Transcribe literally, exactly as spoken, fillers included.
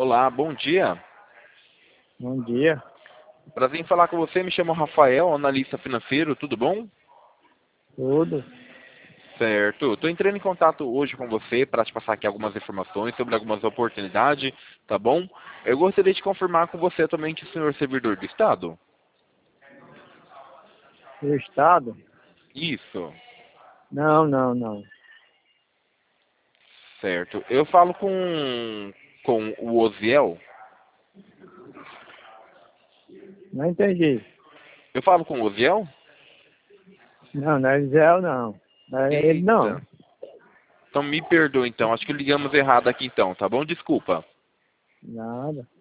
Olá, bom dia. Bom dia. Prazer em falar com você. Me chamo Rafael, analista financeiro. Tudo bom? Tudo. Certo. Estou entrando em contato hoje com você para te passar aqui algumas informações sobre algumas oportunidades, tá bom? Eu gostaria de confirmar com você também que o senhor é servidor do Estado. Do estado? Isso. Não, não, não. Certo. Eu falo com, com o Osiel. Não entendi. Eu falo com o Osiel? Não, não é Zé, não. Não é ele, não. Eita. Então me perdoa então. Acho que ligamos errado aqui então, tá bom? Desculpa. Nada.